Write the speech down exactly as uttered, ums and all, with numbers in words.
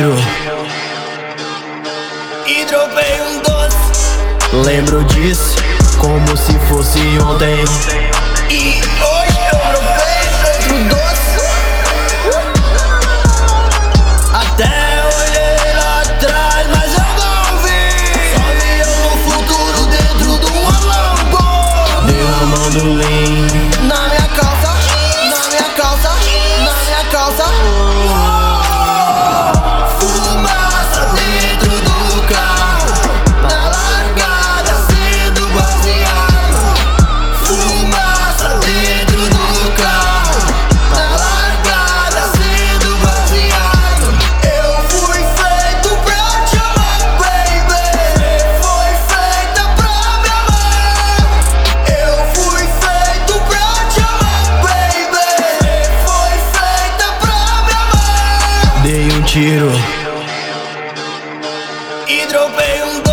tiro e dropei um doce. Lembro disso como se fosse ontem. E hoje eu dropei outro doce. Até olhei lá atrás, mas eu não vi. Só vi eu no futuro dentro de uma Lambo, derramando lean na minha calça, na minha calça, na minha calça. Fumaça dentro do carro, na largada sendo baseado. Fumaça dentro do carro, na largada sendo baseado. Eu fui feito pra te amar, baby. Foi feita pra me amar. Eu fui feito pra te amar, baby. Foi feita pra me amar. Dei um tiro e dropei um